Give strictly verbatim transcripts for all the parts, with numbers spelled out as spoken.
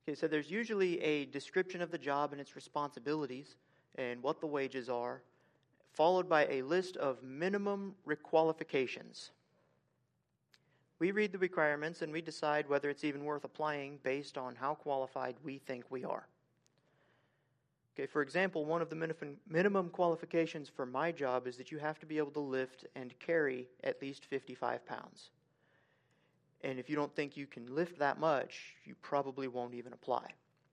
Okay, so there's usually a description of the job and its responsibilities and what the wages are, followed by a list of minimum requalifications. We read the requirements and we decide whether it's even worth applying based on how qualified we think we are. Okay, for example, one of the minimum minimum qualifications for my job is that you have to be able to lift and carry at least fifty-five pounds. And if you don't think you can lift that much, you probably won't even apply.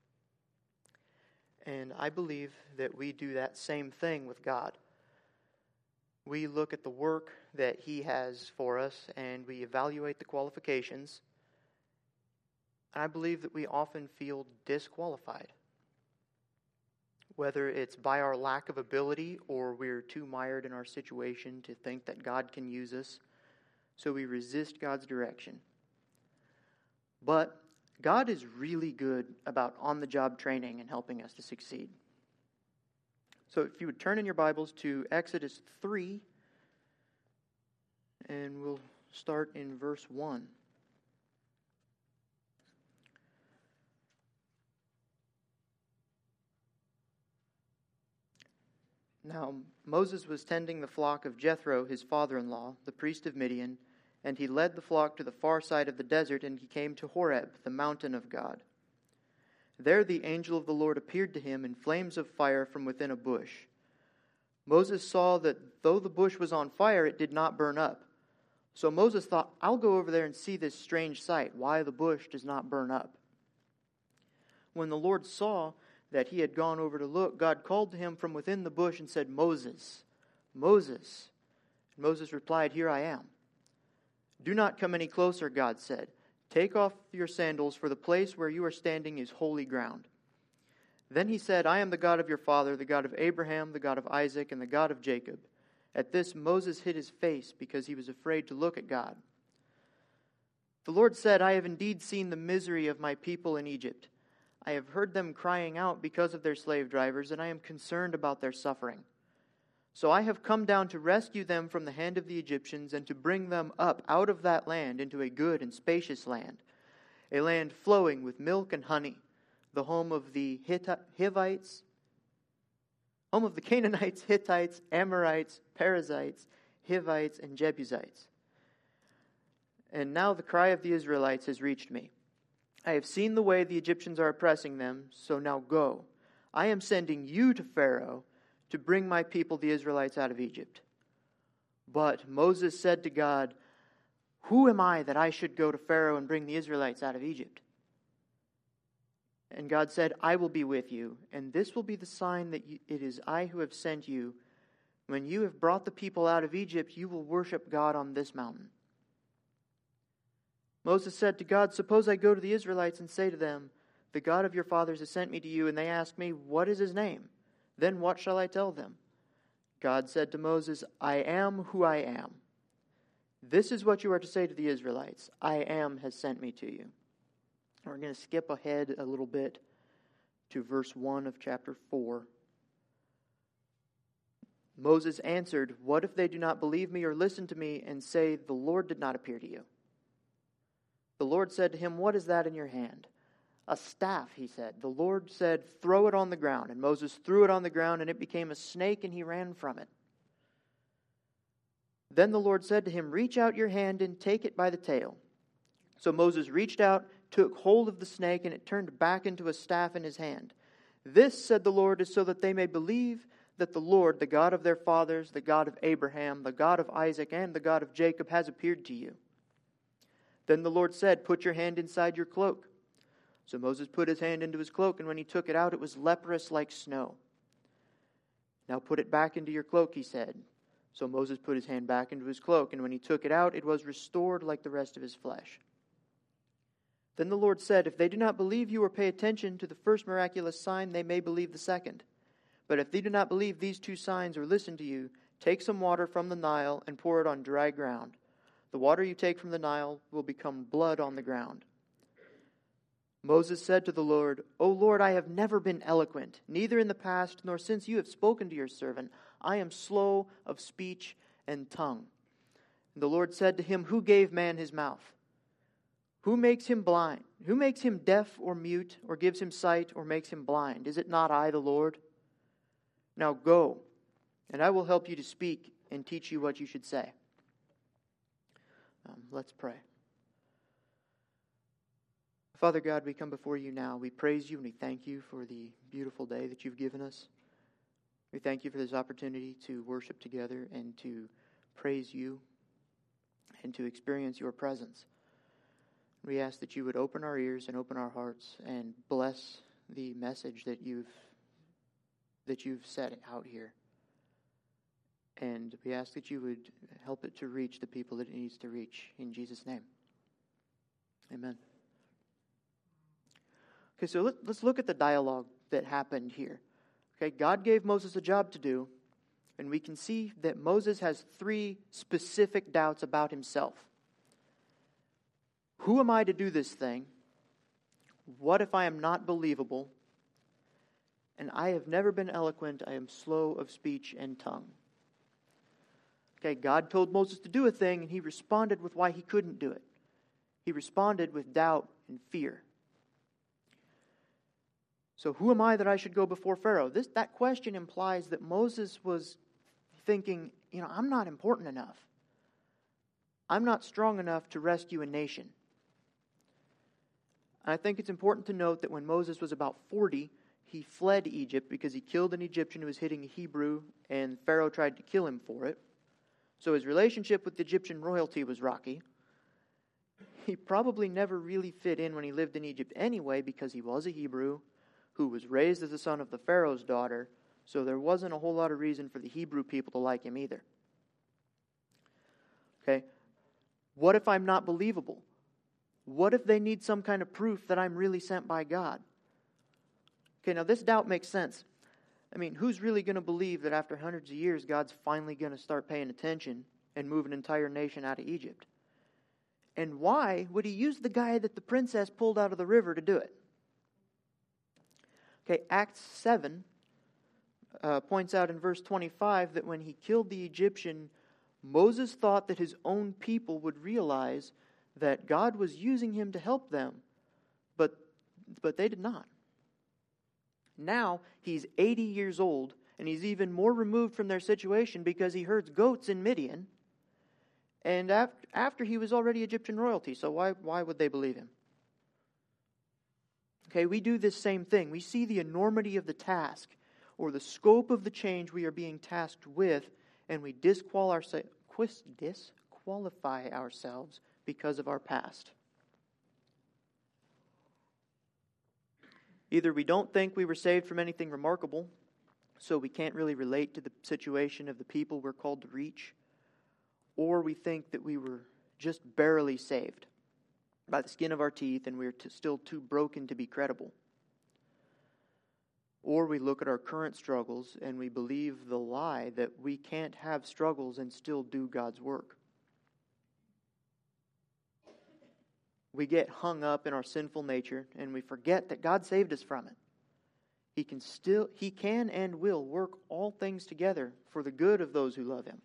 And I believe that we do that same thing with God. We look at the work that He has for us and we evaluate the qualifications. And I believe that we often feel disqualified. Whether it's by our lack of ability or we're too mired in our situation to think that God can use us, so we resist God's direction. But God is really good about on-the-job training and helping us to succeed. So if you would turn in your Bibles to Exodus three, and we'll start in verse one. Now Moses was tending the flock of Jethro, his father-in-law, the priest of Midian, and he led the flock to the far side of the desert, and he came to Horeb, the mountain of God. There the angel of the Lord appeared to him in flames of fire from within a bush. Moses saw that though the bush was on fire, it did not burn up. So Moses thought, I'll go over there and see this strange sight, why the bush does not burn up. When the Lord saw that he had gone over to look, God called to him from within the bush and said, Moses, Moses. And Moses replied, Here I am. Do not come any closer, God said. Take off your sandals, for the place where you are standing is holy ground. Then he said, I am the God of your father, the God of Abraham, the God of Isaac, and the God of Jacob. At this Moses hid his face because he was afraid to look at God. The Lord said, I have indeed seen the misery of my people in Egypt. I have heard them crying out because of their slave drivers, and I am concerned about their suffering. So I have come down to rescue them from the hand of the Egyptians and to bring them up out of that land into a good and spacious land, a land flowing with milk and honey, the home of the Hivites, home of the Canaanites, Hittites, Amorites, Perizzites, Hivites, and Jebusites. And now the cry of the Israelites has reached me. I have seen the way the Egyptians are oppressing them, so now go. I am sending you to Pharaoh to bring my people, the Israelites, out of Egypt. But Moses said to God, Who am I that I should go to Pharaoh and bring the Israelites out of Egypt? And God said, I will be with you, and this will be the sign that you, it is I who have sent you. When you have brought the people out of Egypt, you will worship God on this mountain. Moses said to God, Suppose I go to the Israelites and say to them, The God of your fathers has sent me to you, and they ask me, What is his name? Then what shall I tell them? God said to Moses, I am who I am. This is what you are to say to the Israelites. I am has sent me to you. We're going to skip ahead a little bit to verse one of chapter four. Moses answered, What if they do not believe me or listen to me and say, The Lord did not appear to you? The Lord said to him, What is that in your hand? A staff, he said. The Lord said, Throw it on the ground. And Moses threw it on the ground, and it became a snake, and he ran from it. Then the Lord said to him, Reach out your hand and take it by the tail. So Moses reached out, took hold of the snake, and it turned back into a staff in his hand. This, said the Lord, is so that they may believe that the Lord, the God of their fathers, the God of Abraham, the God of Isaac, and the God of Jacob, has appeared to you. Then the Lord said, Put your hand inside your cloak. So Moses put his hand into his cloak, and when he took it out, it was leprous like snow. Now put it back into your cloak, he said. So Moses put his hand back into his cloak, and when he took it out, it was restored like the rest of his flesh. Then the Lord said, If they do not believe you or pay attention to the first miraculous sign, they may believe the second. But if they do not believe these two signs or listen to you, take some water from the Nile and pour it on dry ground. The water you take from the Nile will become blood on the ground. Moses said to the Lord, O Lord, I have never been eloquent, neither in the past nor since you have spoken to your servant. I am slow of speech and tongue. And the Lord said to him, Who gave man his mouth? Who makes him blind? Who makes him deaf or mute, or gives him sight, or makes him blind? Is it not I, the Lord? Now go, and I will help you to speak and teach you what you should say." Um, let's pray. Father God, we come before you now. We praise you and we thank you for the beautiful day that you've given us. We thank you for this opportunity to worship together and to praise you and to experience your presence. We ask that you would open our ears and open our hearts and bless the message that you've that you've set out here. And we ask that you would help it to reach the people that it needs to reach. In Jesus' name. Amen. Okay, so let, let's look at the dialogue that happened here. Okay, God gave Moses a job to do, and we can see that Moses has three specific doubts about himself. Who am I to do this thing? What if I am not believable? And I have never been eloquent. I am slow of speech and tongue. Okay, God told Moses to do a thing, and he responded with why he couldn't do it. He responded with doubt and fear. So who am I that I should go before Pharaoh? This that question implies that Moses was thinking, you know, I'm not important enough. I'm not strong enough to rescue a nation. And I think it's important to note that when Moses was about forty, he fled Egypt because he killed an Egyptian who was hitting a Hebrew, and Pharaoh tried to kill him for it. So his relationship with the Egyptian royalty was rocky. He probably never really fit in when he lived in Egypt anyway, because he was a Hebrew who was raised as the son of the Pharaoh's daughter, so there wasn't a whole lot of reason for the Hebrew people to like him either. Okay, what if I'm not believable? What if they need some kind of proof that I'm really sent by God? Okay, now this doubt makes sense. I mean, who's really going to believe that after hundreds of years, God's finally going to start paying attention and move an entire nation out of Egypt? And why would he use the guy that the princess pulled out of the river to do it? Okay, Acts seven uh, points out in verse twenty-five that when he killed the Egyptian, Moses thought that his own people would realize that God was using him to help them, but but they did not. Now he's eighty years old, and he's even more removed from their situation because he herds goats in Midian, and after, after he was already Egyptian royalty, so why why would they believe him? Okay, we do this same thing. We see the enormity of the task or the scope of the change we are being tasked with, and we disqualify ourselves because of our past. Either we don't think we were saved from anything remarkable, so we can't really relate to the situation of the people we're called to reach, or we think that we were just barely saved by the skin of our teeth, and we're t- still too broken to be credible. Or we look at our current struggles and we believe the lie that we can't have struggles and still do God's work. We get hung up in our sinful nature and we forget that God saved us from it. He can still, He can and will work all things together for the good of those who love Him.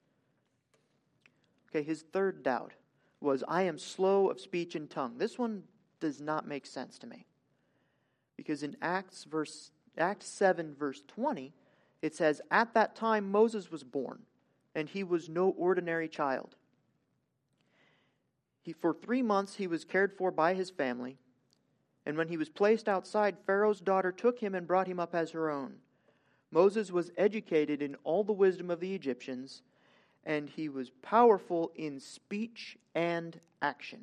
Okay, his third doubt was, I am slow of speech and tongue. This one does not make sense to me. Because in Acts verse Acts seven verse twenty, it says, at that time Moses was born, and he was no ordinary child. He, for three months he was cared for by his family, and when he was placed outside, Pharaoh's daughter took him and brought him up as her own. Moses was educated in all the wisdom of the Egyptians, and he was powerful in speech and action.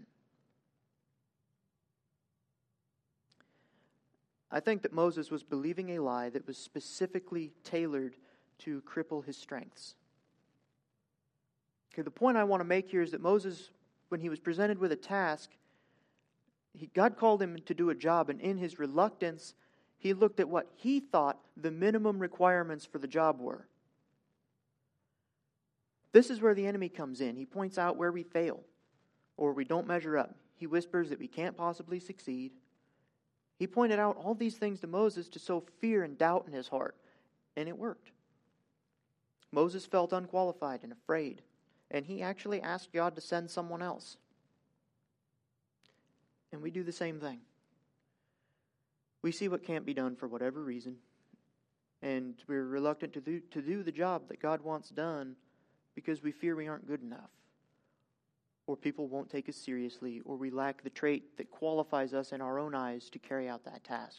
I think that Moses was believing a lie that was specifically tailored to cripple his strengths. Okay, the point I want to make here is that Moses, when he was presented with a task, he, God called him to do a job, and in his reluctance, he looked at what he thought the minimum requirements for the job were. This is where the enemy comes in. He points out where we fail or we don't measure up. He whispers that we can't possibly succeed. He pointed out all these things to Moses to sow fear and doubt in his heart, and it worked. Moses felt unqualified and afraid, and he actually asked God to send someone else. And we do the same thing. We see what can't be done for whatever reason, and we're reluctant to do, to do the job that God wants done because we fear we aren't good enough, or people won't take us seriously, or we lack the trait that qualifies us in our own eyes to carry out that task.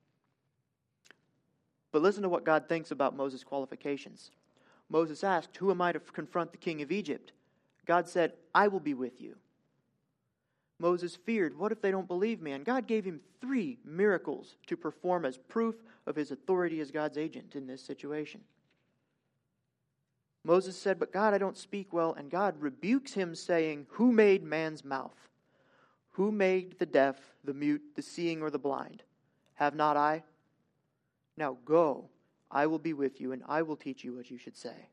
But listen to what God thinks about Moses' qualifications. Moses asked, "Who am I to confront the king of Egypt?" God said, "I will be with you." Moses feared, what if they don't believe me? And God gave him three miracles to perform as proof of his authority as God's agent in this situation. Moses said, "But God, I don't speak well." And God rebukes him, saying, "Who made man's mouth? Who made the deaf, the mute, the seeing, or the blind? Have not I? Now go, I will be with you, and I will teach you what you should say."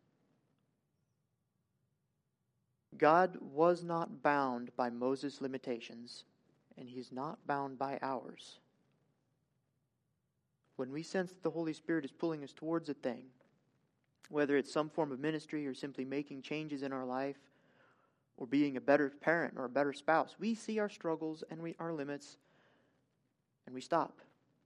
God was not bound by Moses' limitations, and He is not bound by ours. When we sense that the Holy Spirit is pulling us towards a thing, whether it's some form of ministry or simply making changes in our life, or being a better parent or a better spouse, we see our struggles and we, our limits, and we stop.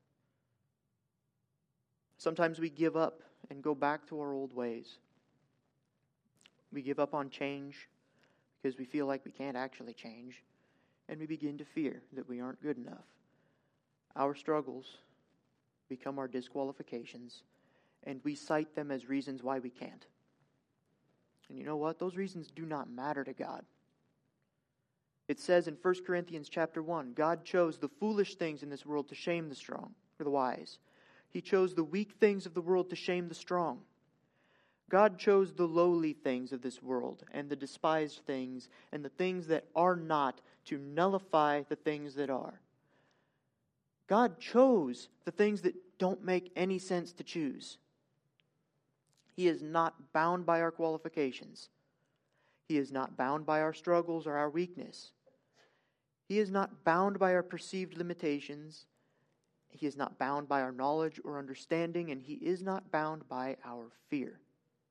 Sometimes we give up and go back to our old ways. We give up on change because we feel like we can't actually change, and we begin to fear that we aren't good enough. Our struggles become our disqualifications, and we cite them as reasons why we can't. And you know what? Those reasons do not matter to God. It says in First Corinthians chapter one, God chose the foolish things in this world to shame the strong, or the wise. He chose the weak things of the world to shame the strong. God chose the lowly things of this world and the despised things and the things that are not to nullify the things that are. God chose the things that don't make any sense to choose. He is not bound by our qualifications. He is not bound by our struggles or our weakness. He is not bound by our perceived limitations. He is not bound by our knowledge or understanding, and He is not bound by our fear.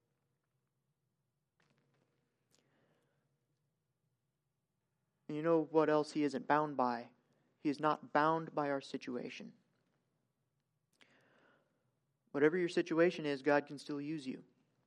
And you know what else He isn't bound by? He is not bound by our situation. Whatever your situation is, God can still use you.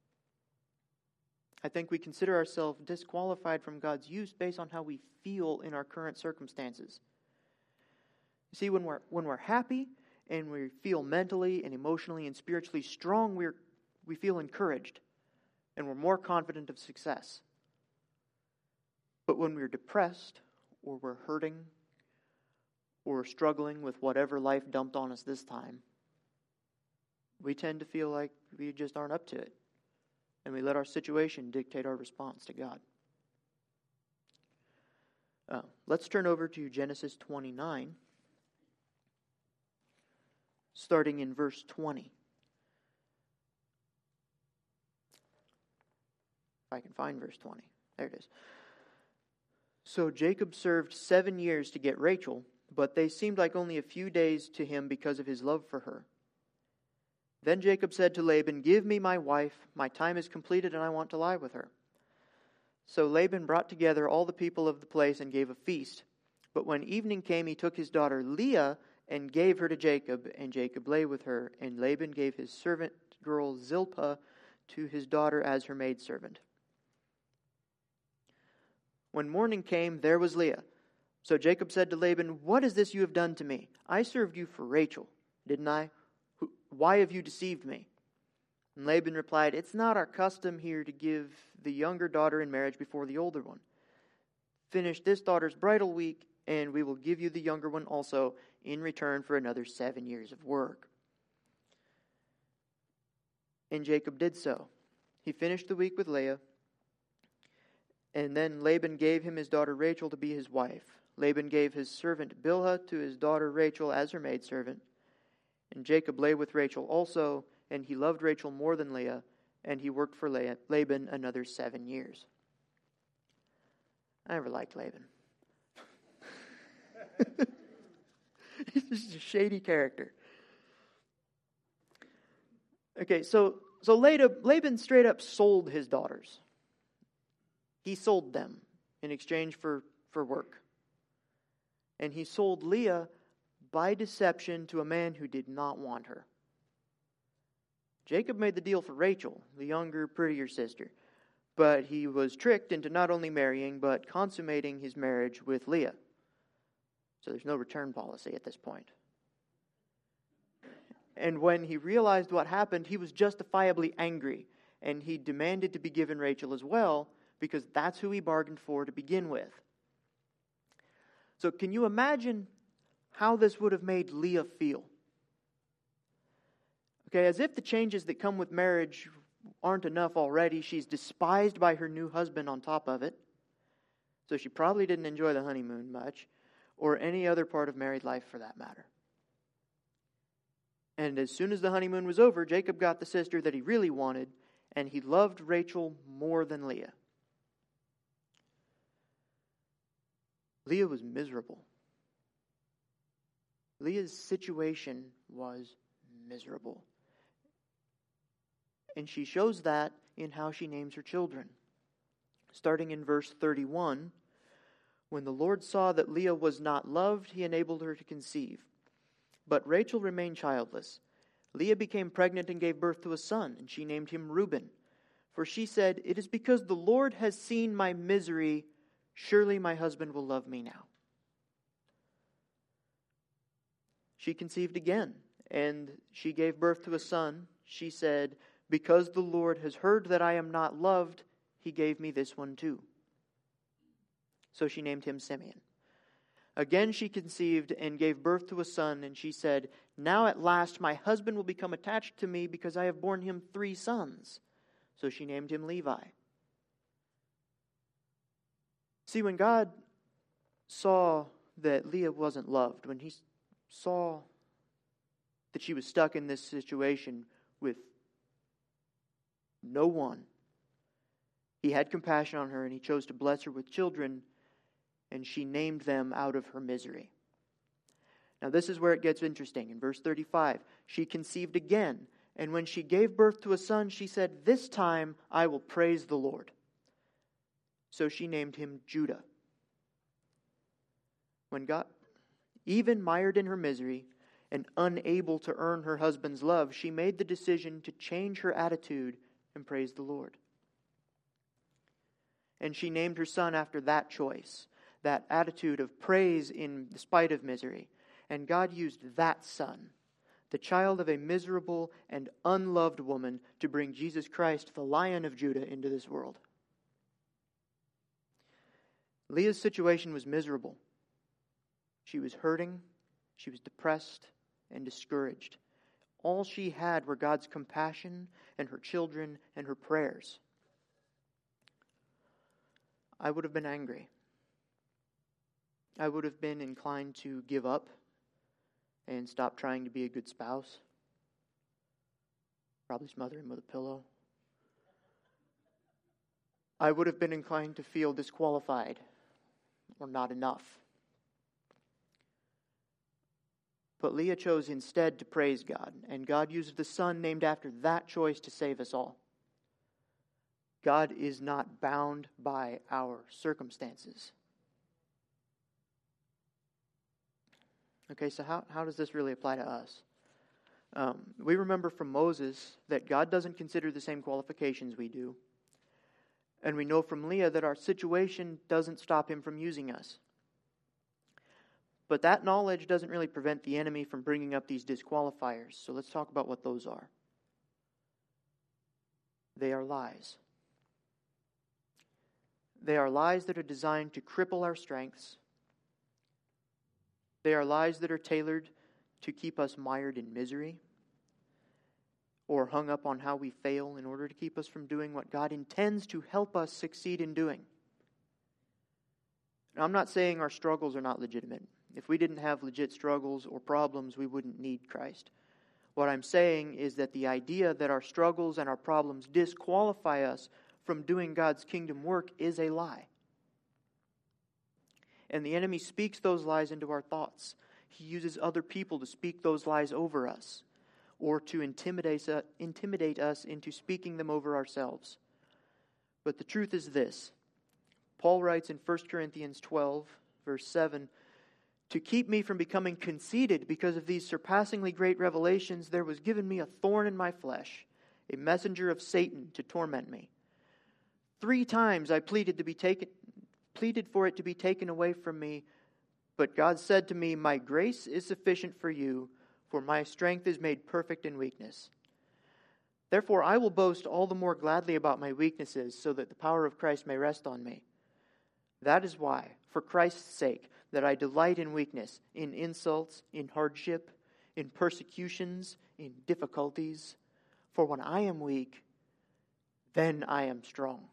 I think we consider ourselves disqualified from God's use based on how we feel in our current circumstances. You see, when we're when we're happy and we feel mentally and emotionally and spiritually strong, we're we feel encouraged and we're more confident of success. But when we're depressed, or we're hurting, or struggling with whatever life dumped on us this time, we tend to feel like we just aren't up to it. And we let our situation dictate our response to God. Uh, let's turn over to Genesis twenty-nine, starting in verse twenty. If I can find verse twenty. There it is. So Jacob served seven years to get Rachel, but they seemed like only a few days to him because of his love for her. Then Jacob said to Laban, "Give me my wife. My time is completed and I want to lie with her." So Laban brought together all the people of the place and gave a feast. But when evening came, he took his daughter Leah and gave her to Jacob, and Jacob lay with her. And Laban gave his servant girl Zilpah to his daughter as her maidservant. When morning came, there was Leah. So Jacob said to Laban, "What is this you have done to me? I served you for Rachel, didn't I? Why have you deceived me?" And Laban replied, "It's not our custom here to give the younger daughter in marriage before the older one. Finish this daughter's bridal week, and we will give you the younger one also in return for another seven years of work." And Jacob did so. He finished the week with Leah, and then Laban gave him his daughter Rachel to be his wife. Laban gave his servant Bilhah to his daughter Rachel as her maidservant. And Jacob lay with Rachel also, and he loved Rachel more than Leah, and he worked for Laban another seven years. I never liked Laban. He's just a shady character. Okay, so, so Laban straight up sold his daughters. He sold them in exchange for, for work. and he sold Leah by deception to a man who did not want her. Jacob made the deal for Rachel, the younger, prettier sister, but he was tricked into not only marrying, but consummating his marriage with Leah. So there's no return policy at this point. And when he realized what happened, he was justifiably angry, and he demanded to be given Rachel as well, because that's who he bargained for to begin with. So can you imagine how this would have made Leah feel? Okay, as if the changes that come with marriage aren't enough already, she's despised by her new husband on top of it. So she probably didn't enjoy the honeymoon much, or any other part of married life for that matter. And as soon as the honeymoon was over, Jacob got the sister that he really wanted, and he loved Rachel more than Leah. Leah was miserable. Leah's situation was miserable. And she shows that in how she names her children. Starting in verse thirty-one, when the Lord saw that Leah was not loved, he enabled her to conceive. But Rachel remained childless. Leah became pregnant and gave birth to a son, and she named him Reuben. For she said, "It is because the Lord has seen my misery. Surely my husband will love me now." She conceived again, and she gave birth to a son. She said, "Because the Lord has heard that I am not loved, he gave me this one too." So she named him Simeon. Again she conceived and gave birth to a son, and she said, "Now at last my husband will become attached to me, because I have borne him three sons." So she named him Levi. See, when God saw that Leah wasn't loved, when he saw that she was stuck in this situation with no one, he had compassion on her, and he chose to bless her with children, and she named them out of her misery. Now this is where it gets interesting. In verse thirty-five, she conceived again, and when she gave birth to a son, she said, "This time I will praise the Lord." So she named him Judah. When God, even mired in her misery and unable to earn her husband's love, she made the decision to change her attitude and praise the Lord. And she named her son after that choice, that attitude of praise in spite of misery. And God used that son, the child of a miserable and unloved woman, to bring Jesus Christ, the Lion of Judah, into this world. Leah's situation was miserable. She was hurting, she was depressed and discouraged. All she had were God's compassion and her children and her prayers. I would have been angry. I would have been inclined to give up and stop trying to be a good spouse. Probably smother him with a pillow. I would have been inclined to feel disqualified or not enough. But Leah chose instead to praise God, and God used the son named after that choice to save us all. God is not bound by our circumstances. Okay, so how, how does this really apply to us? Um, we remember from Moses that God doesn't consider the same qualifications we do. And we know from Leah that our situation doesn't stop him from using us. But that knowledge doesn't really prevent the enemy from bringing up these disqualifiers. So let's talk about what those are. They are lies. They are lies that are designed to cripple our strengths. They are lies that are tailored to keep us mired in misery or hung up on how we fail in order to keep us from doing what God intends to help us succeed in doing. Now, I'm not saying our struggles are not legitimate. If we didn't have legit struggles or problems, we wouldn't need Christ. What I'm saying is that the idea that our struggles and our problems disqualify us from doing God's kingdom work is a lie. And the enemy speaks those lies into our thoughts. He uses other people to speak those lies over us, or to intimidate, uh, intimidate us into speaking them over ourselves. But the truth is this. Paul writes in First Corinthians twelve, verse seven, To keep me from becoming conceited because of these surpassingly great revelations, there was given me a thorn in my flesh, a messenger of Satan to torment me. Three times I pleaded to be taken, pleaded for it to be taken away from me, but God said to me, "My grace is sufficient for you, for my strength is made perfect in weakness." Therefore I will boast all the more gladly about my weaknesses, so that the power of Christ may rest on me. That is why, for Christ's sake, that I delight in weakness, in insults, in hardship, in persecutions, in difficulties. For when I am weak, then I am strong.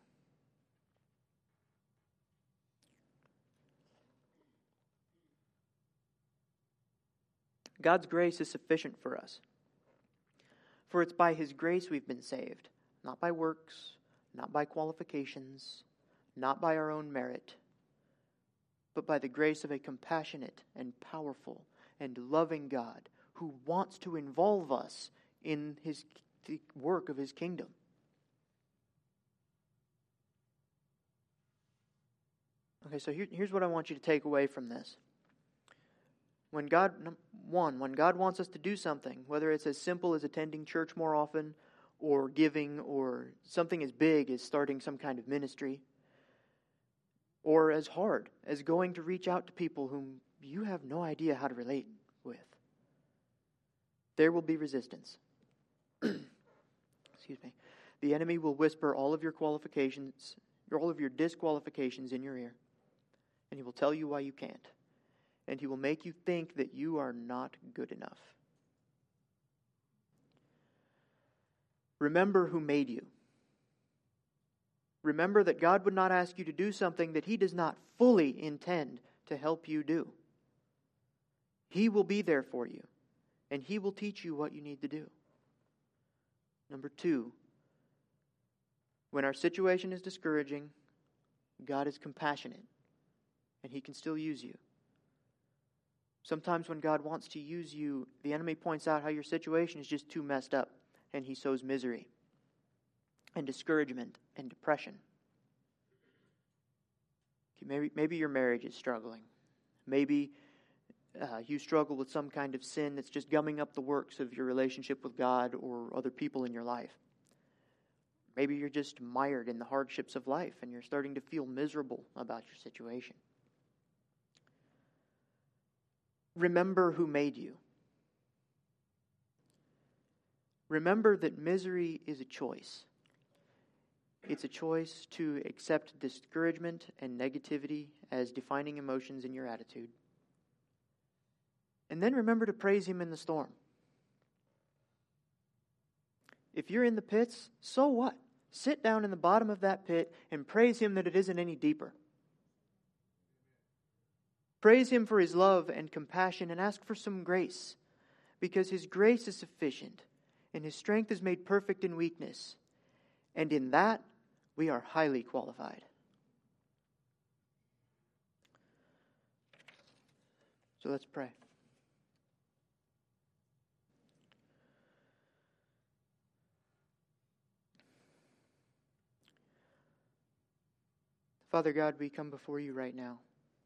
God's grace is sufficient for us. For it's by His grace we've been saved, not by works, not by qualifications, not by our own merit, but by the grace of a compassionate and powerful and loving God who wants to involve us in His the work of His kingdom. Okay, so here, here's what I want you to take away from this. When God, one, when God wants us to do something, whether it's as simple as attending church more often, or giving, or something as big as starting some kind of ministry, or as hard as going to reach out to people whom you have no idea how to relate with, there will be resistance. Excuse me. The enemy will whisper all of your qualifications, all of your disqualifications in your ear, and he will tell you why you can't. And he will make you think that you are not good enough. Remember who made you. Remember that God would not ask you to do something that He does not fully intend to help you do. He will be there for you, and He will teach you what you need to do. Number two, when our situation is discouraging, God is compassionate, and He can still use you. Sometimes when God wants to use you, the enemy points out how your situation is just too messed up, and he sows misery and discouragement and depression. Maybe, maybe your marriage is struggling. Maybe uh, you struggle with some kind of sin that's just gumming up the works of your relationship with God or other people in your life. Maybe you're just mired in the hardships of life and you're starting to feel miserable about your situation. Remember who made you. Remember that misery is a choice. It's a choice to accept discouragement and negativity as defining emotions in your attitude. And then remember to praise Him in the storm. If you're in the pits, so what? Sit down in the bottom of that pit and praise Him that it isn't any deeper. Praise Him for His love and compassion and ask for some grace, because His grace is sufficient and His strength is made perfect in weakness. And in that, we are highly qualified. So let's pray. Father God, we come before You right now.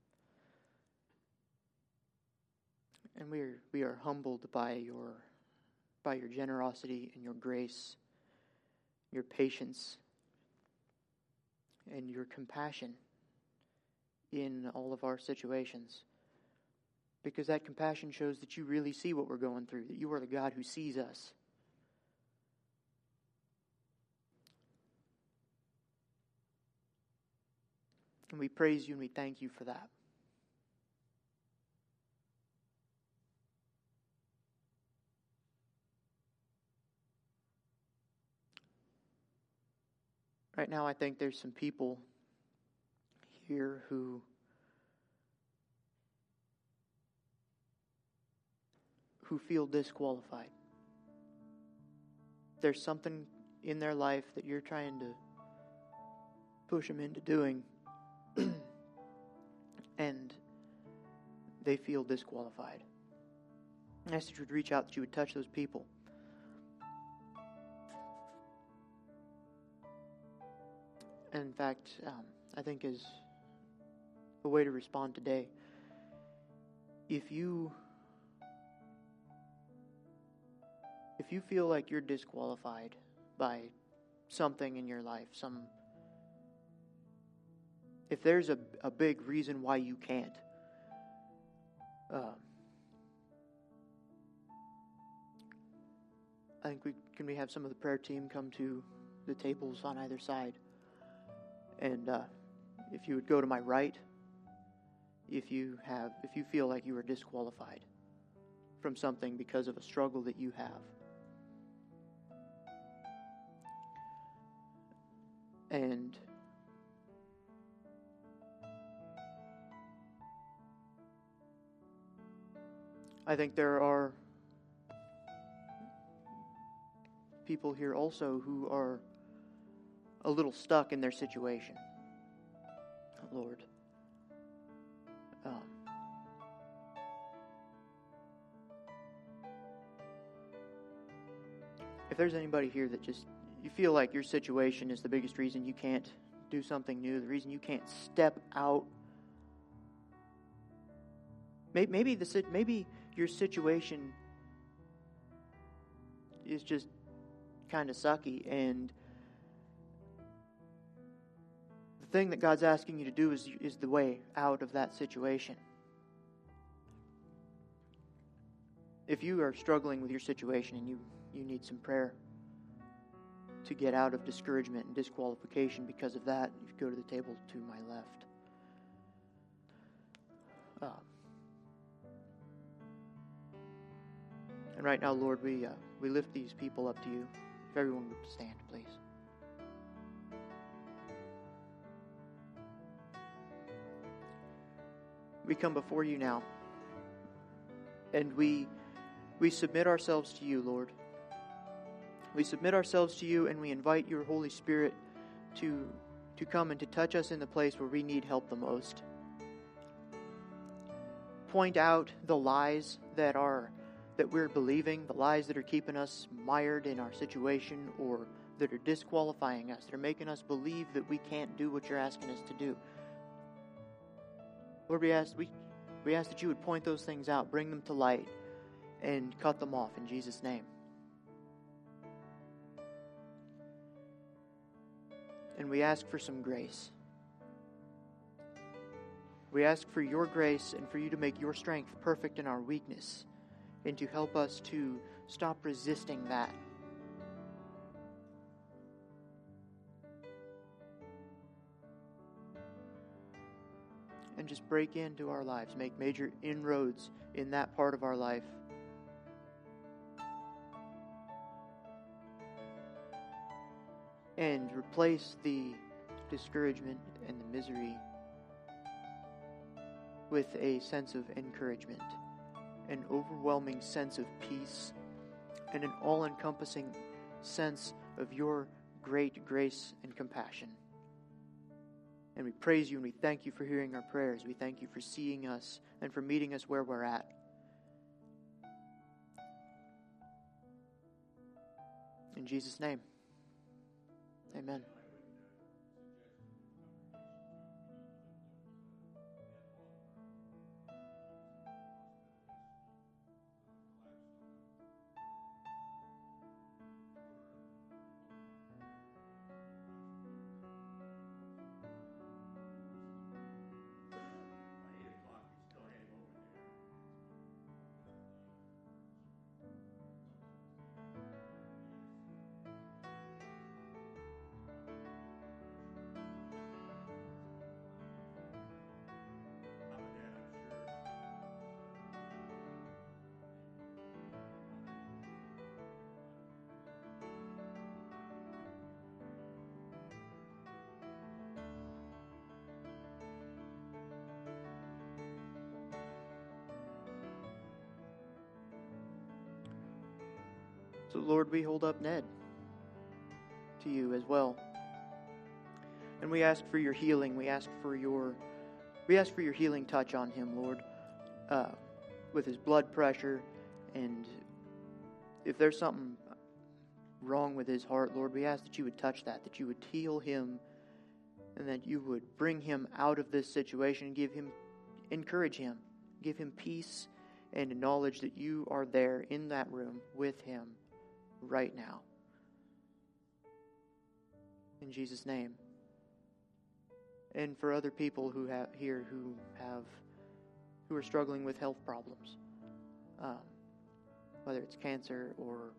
And we are, we are humbled by your, by your generosity and your grace, your patience, and your compassion in all of our situations. Because that compassion shows that You really see what we're going through, that You are the God who sees us. And we praise You and we thank You for that. Right now, I think there's some people here who who feel disqualified. There's something in their life that you're trying to push them into doing, and they feel disqualified. I ask that you would reach out, that you would touch those people. And in fact, um, I think as a way to respond today, if you if you feel like you're disqualified by something in your life, some if there's a, a big reason why you can't, uh, I think we can we have some of the prayer team come to the tables on either side. And uh, if you would go to my right, if you have, if you feel like you are disqualified from something because of a struggle that you have. And I think there are people here also who are a little stuck in their situation. Lord, um, if there's anybody here that just, you feel like your situation is the biggest reason you can't do something new, the reason you can't step out, maybe, maybe, the, maybe your situation is just kind of sucky, and the thing that God's asking you to do is, is the way out of that situation. If you are struggling with your situation and you, you need some prayer to get out of discouragement and disqualification because of that, you go to the table to my left. Uh, and right now, Lord, we uh, we lift these people up to you. If everyone would stand, please. We come before you now, and we we submit ourselves to you, Lord. We submit ourselves to you, and we invite your Holy Spirit to to come and to touch us in the place where we need help the most. Point out the lies that are that we're believing, the lies that are keeping us mired in our situation, or that are disqualifying us, that are making us believe that we can't do what you're asking us to do. Lord, we ask we we ask that you would point those things out, bring them to light, and cut them off in Jesus' name. And we ask for some grace. We ask for your grace and for you to make your strength perfect in our weakness, and to help us to stop resisting that. And just break into our lives, make major inroads in that part of our life. And replace the discouragement and the misery with a sense of encouragement, an overwhelming sense of peace, and an all-encompassing sense of your great grace and compassion. And we praise you and we thank you for hearing our prayers. We thank you for seeing us and for meeting us where we're at. In Jesus' name, amen. So, Lord, we hold up Ned to you as well. And we ask for your healing. We ask for your we ask for your healing touch on him, Lord, uh, with his blood pressure. And if there's something wrong with his heart, Lord, we ask that you would touch that, that you would heal him, and that you would bring him out of this situation and give him, encourage him, Give him peace and knowledge that you are there in that room with him right now. In Jesus' name. And for other people who have here who have who are struggling with health problems, um, whether it's cancer or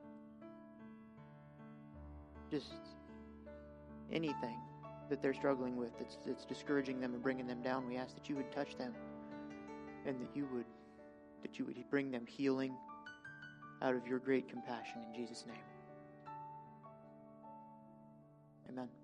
just anything that they're struggling with that's, that's discouraging them and bringing them down, we ask that you would touch them and that you would that you would bring them healing out of your great compassion in Jesus' name. Amen.